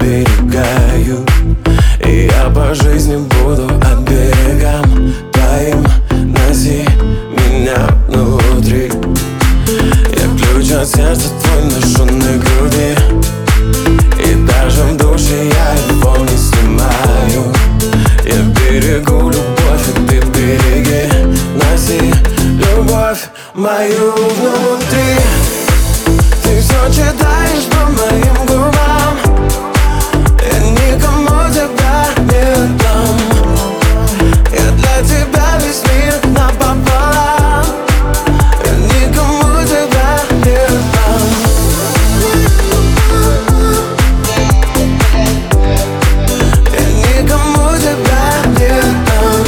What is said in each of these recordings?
оберегаю. И я по жизни буду оберегом твоим. Носи меня внутри. Я ключ от сердца твой ношу на груди. И даже в душе я его не снимаю. Я берегу любовь, и ты береги. Носи любовь мою внутри. Ты все читаешь по моим губам. Я никому тебя не отдам. Я для тебя весь мир напополам. Я никому тебя не отдам. Я никому тебя не отдам.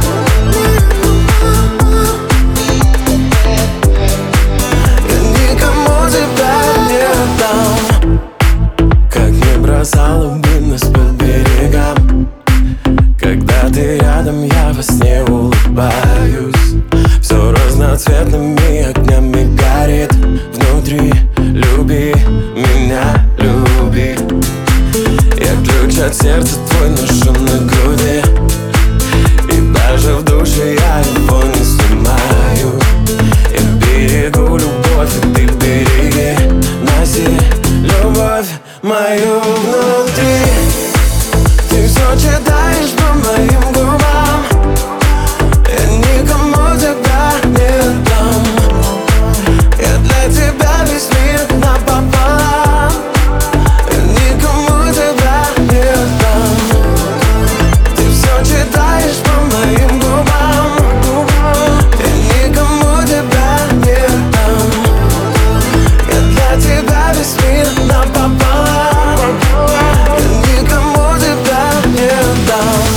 Я никому тебя не отдам. Как не бросала бы нас по берегам. Когда ты рядом, я во сне улыбаюсь. Все разноцветными огнями горит внутри. Люби меня, люби. Я ключ от сердца твой ношу на груди. И даже в душе я его не снимаю. Я берегу любовь, и ты береги. Носи любовь мою внутри. Ты все читаешь по моим губам. Я никому тебя не отдам. Я для тебя весь мир напополам. Я никому тебя не отдам. Ты все читаешь по моим губам. Я никому тебя не отдам. Я для тебя весь мир напополам. Я никому тебя не отдам.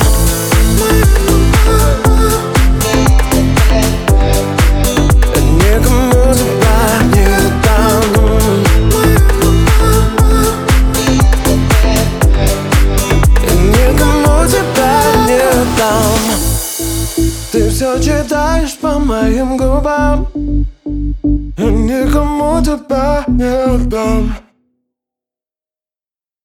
Я никому тебя не отдам. Я никому тебя не отдам. Ты все читаешь по моим губам. Я никому тебя не отдам.